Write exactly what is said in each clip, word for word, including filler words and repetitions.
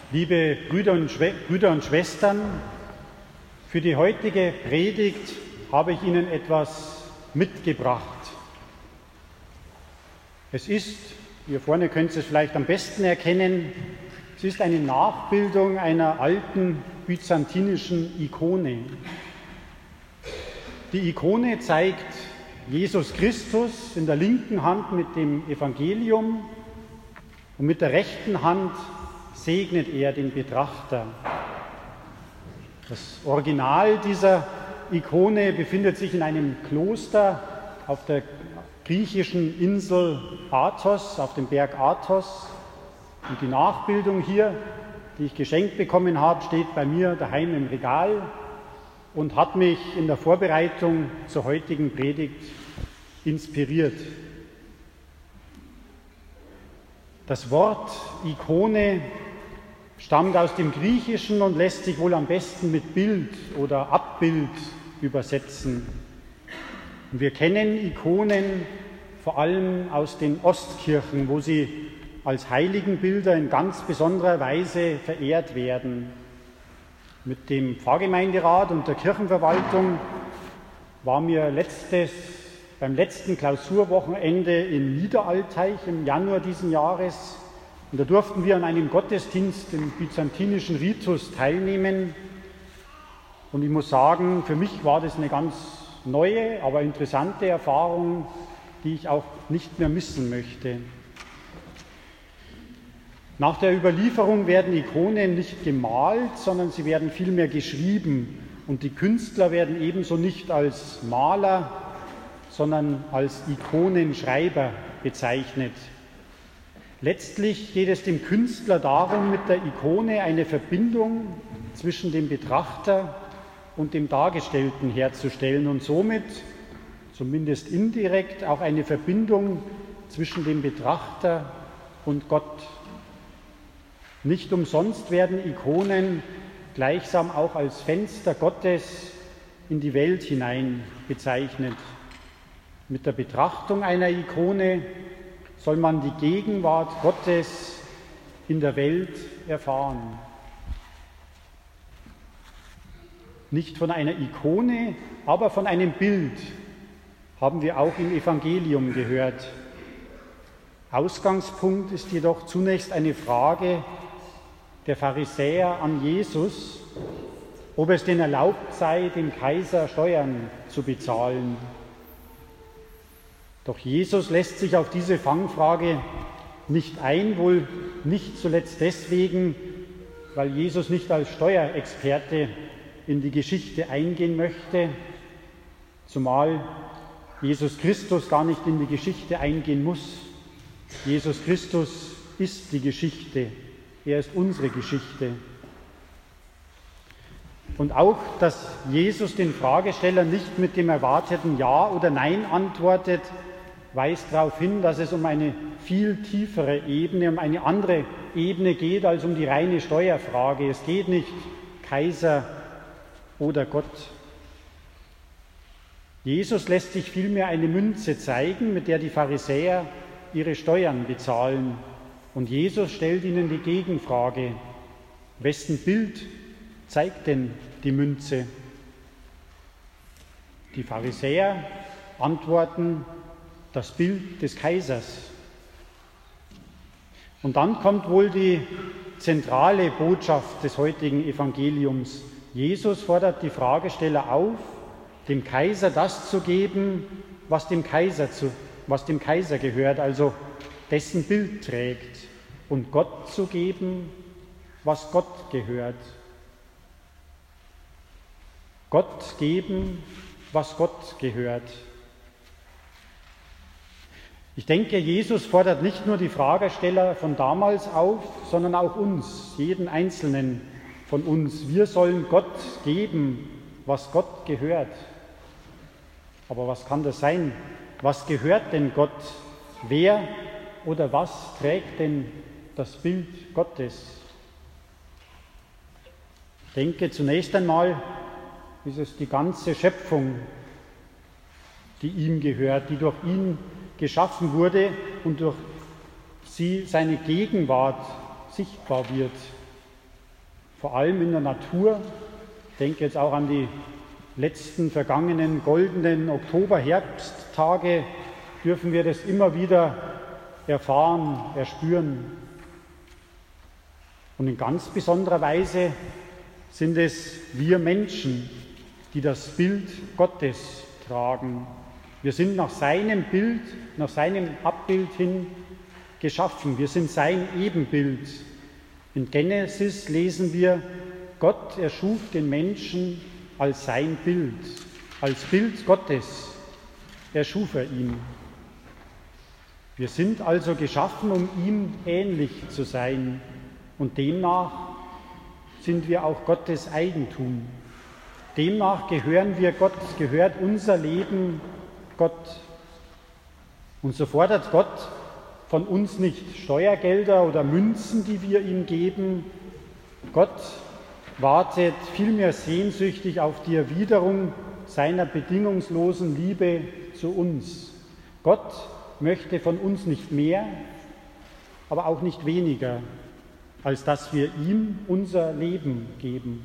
Liebe Brüder und, Schwe- Brüder und Schwestern, für die heutige Predigt habe ich Ihnen etwas mitgebracht. Es ist, hier vorne könnt ihr es vielleicht am besten erkennen, es ist eine Nachbildung einer alten byzantinischen Ikone. Die Ikone zeigt Jesus Christus in der linken Hand mit dem Evangelium und mit der rechten Hand segnet er den Betrachter. Das Original dieser Ikone befindet sich in einem Kloster auf der griechischen Insel Athos, auf dem Berg Athos. Und die Nachbildung hier, die ich geschenkt bekommen habe, steht bei mir daheim im Regal und hat mich in der Vorbereitung zur heutigen Predigt inspiriert. Das Wort Ikone stammt aus dem Griechischen und lässt sich wohl am besten mit Bild oder Abbild übersetzen. Und wir kennen Ikonen vor allem aus den Ostkirchen, wo sie als Heiligenbilder in ganz besonderer Weise verehrt werden. Mit dem Pfarrgemeinderat und der Kirchenverwaltung war mir letztes, beim letzten Klausurwochenende in Niederalteich im Januar diesen Jahres, und da durften wir an einem Gottesdienst im byzantinischen Ritus teilnehmen. Und ich muss sagen, für mich war das eine ganz neue, aber interessante Erfahrung, die ich auch nicht mehr missen möchte. Nach der Überlieferung werden Ikonen nicht gemalt, sondern sie werden vielmehr geschrieben. Und die Künstler werden ebenso nicht als Maler, sondern als Ikonenschreiber bezeichnet. Letztlich geht es dem Künstler darum, mit der Ikone eine Verbindung zwischen dem Betrachter und dem Dargestellten herzustellen und somit, zumindest indirekt, auch eine Verbindung zwischen dem Betrachter und Gott. Nicht umsonst werden Ikonen gleichsam auch als Fenster Gottes in die Welt hinein bezeichnet. Mit der Betrachtung einer Ikone soll man die Gegenwart Gottes in der Welt erfahren. Nicht von einer Ikone, aber von einem Bild haben wir auch im Evangelium gehört. Ausgangspunkt ist jedoch zunächst eine Frage der Pharisäer an Jesus, ob es denn erlaubt sei, dem Kaiser Steuern zu bezahlen. Doch Jesus lässt sich auf diese Fangfrage nicht ein, wohl nicht zuletzt deswegen, weil Jesus nicht als Steuerexperte in die Geschichte eingehen möchte, zumal Jesus Christus gar nicht in die Geschichte eingehen muss. Jesus Christus ist die Geschichte, er ist unsere Geschichte. Und auch, dass Jesus den Fragesteller nicht mit dem erwarteten Ja oder Nein antwortet, weist darauf hin, dass es um eine viel tiefere Ebene, um eine andere Ebene geht als um die reine Steuerfrage. Es geht nicht Kaiser oder Gott. Jesus lässt sich vielmehr eine Münze zeigen, mit der die Pharisäer ihre Steuern bezahlen. Und Jesus stellt ihnen die Gegenfrage: Wessen Bild zeigt denn die Münze? Die Pharisäer antworten: Das Bild des Kaisers. Und dann kommt wohl die zentrale Botschaft des heutigen Evangeliums. Jesus fordert die Fragesteller auf, dem Kaiser das zu geben, was dem Kaiser, zu, was dem Kaiser gehört, also dessen Bild trägt, und Gott zu geben, was Gott gehört. Gott geben, was Gott gehört. Ich denke, Jesus fordert nicht nur die Fragesteller von damals auf, sondern auch uns, jeden Einzelnen von uns. Wir sollen Gott geben, was Gott gehört. Aber was kann das sein? Was gehört denn Gott? Wer oder was trägt denn das Bild Gottes? Ich denke, zunächst einmal ist es die ganze Schöpfung, die ihm gehört, die durch ihn geschaffen wurde und durch sie seine Gegenwart sichtbar wird. vor allem in der Natur. Ich denke jetzt auch an die letzten vergangenen goldenen Oktober-Herbsttage, dürfen wir das immer wieder erfahren, erspüren. Und in ganz besonderer Weise sind es wir Menschen, die das Bild Gottes tragen. Wir sind nach seinem Bild, nach seinem Abbild hin geschaffen. Wir sind sein Ebenbild. In Genesis lesen wir, Gott erschuf den Menschen als sein Bild, als Bild Gottes erschuf er ihn. Wir sind also geschaffen, um ihm ähnlich zu sein, und demnach sind wir auch Gottes Eigentum. Demnach gehören wir Gott, gehört unser Leben Gott. Und so fordert Gott von uns nicht Steuergelder oder Münzen, die wir ihm geben. Gott wartet vielmehr sehnsüchtig auf die Erwiderung seiner bedingungslosen Liebe zu uns. Gott möchte von uns nicht mehr, aber auch nicht weniger, als dass wir ihm unser Leben geben.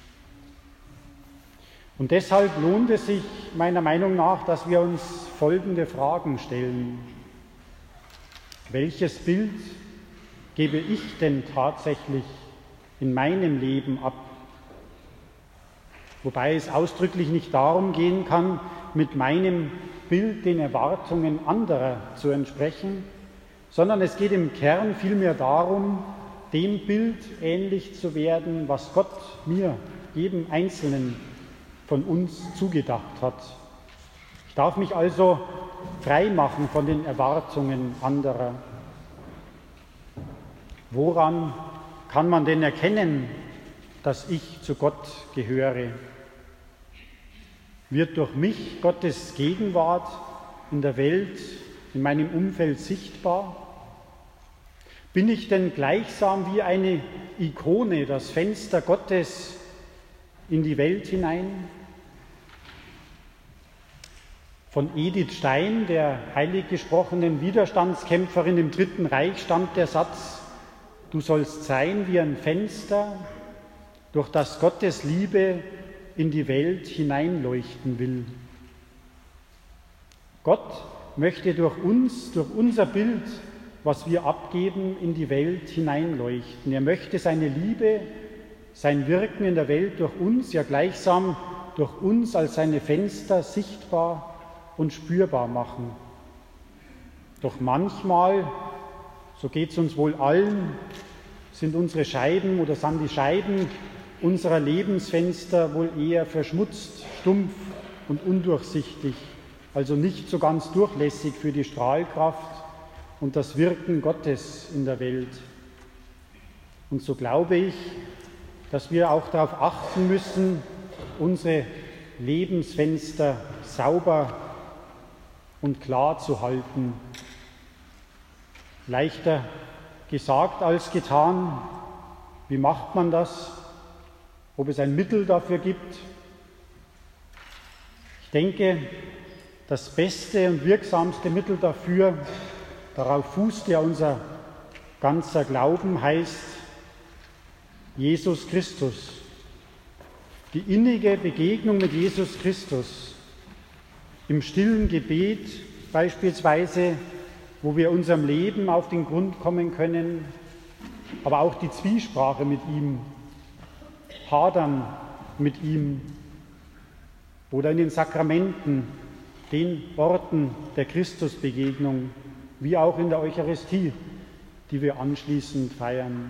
Und deshalb lohnt es sich meiner Meinung nach, dass wir uns folgende Fragen stellen. Welches Bild gebe ich denn tatsächlich in meinem Leben ab? Wobei es ausdrücklich nicht darum gehen kann, mit meinem Bild den Erwartungen anderer zu entsprechen, sondern es geht im Kern vielmehr darum, dem Bild ähnlich zu werden, was Gott mir, jedem Einzelnen von uns zugedacht hat. Ich darf mich also frei machen von den Erwartungen anderer. Woran kann man denn erkennen, dass ich zu Gott gehöre? Wird durch mich Gottes Gegenwart in der Welt, in meinem Umfeld sichtbar? Bin ich denn gleichsam wie eine Ikone, das Fenster Gottes in die Welt hinein? Von Edith Stein, der heilig gesprochenen Widerstandskämpferin im Dritten Reich, stammt der Satz: Du sollst sein wie ein Fenster, durch das Gottes Liebe in die Welt hineinleuchten will. Gott möchte durch uns, durch unser Bild, was wir abgeben, in die Welt hineinleuchten. Er möchte seine Liebe, sein Wirken in der Welt durch uns, ja gleichsam durch uns als seine Fenster sichtbar und spürbar machen. Doch manchmal, so geht es uns wohl allen, sind unsere Scheiben oder sind die Scheiben unserer Lebensfenster wohl eher verschmutzt, stumpf und undurchsichtig, also nicht so ganz durchlässig für die Strahlkraft und das Wirken Gottes in der Welt. Und so glaube ich, dass wir auch darauf achten müssen, unsere Lebensfenster sauber und klar zu halten. Leichter gesagt als getan. Wie macht man das? Ob es ein Mittel dafür gibt? Ich denke, das beste und wirksamste Mittel dafür, darauf fußt ja unser ganzer Glauben, heißt Jesus Christus. Die innige Begegnung mit Jesus Christus im stillen Gebet beispielsweise, wo wir unserem Leben auf den Grund kommen können, aber auch die Zwiesprache mit ihm, Hadern mit ihm oder in den Sakramenten, den Orten der Christusbegegnung, wie auch in der Eucharistie, die wir anschließend feiern.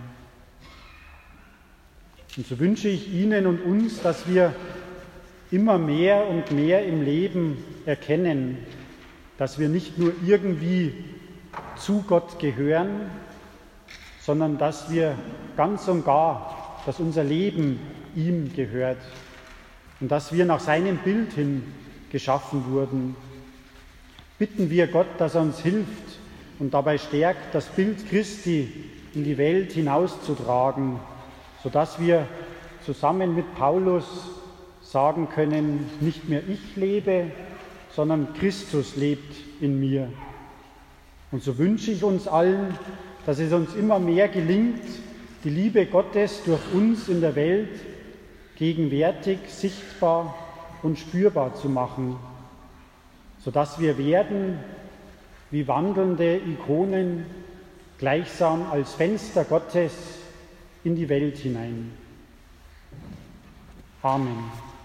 Und so wünsche ich Ihnen und uns, dass wir immer mehr und mehr im Leben erkennen, dass wir nicht nur irgendwie zu Gott gehören, sondern dass wir ganz und gar, dass unser Leben ihm gehört und dass wir nach seinem Bild hin geschaffen wurden. Bitten wir Gott, dass er uns hilft und dabei stärkt, das Bild Christi in die Welt hinauszutragen, sodass wir zusammen mit Paulus sagen können, nicht mehr ich lebe, sondern Christus lebt in mir. Und so wünsche ich uns allen, dass es uns immer mehr gelingt, die Liebe Gottes durch uns in der Welt gegenwärtig, sichtbar und spürbar zu machen, sodass wir werden wie wandelnde Ikonen, gleichsam als Fenster Gottes in die Welt hinein. Amen.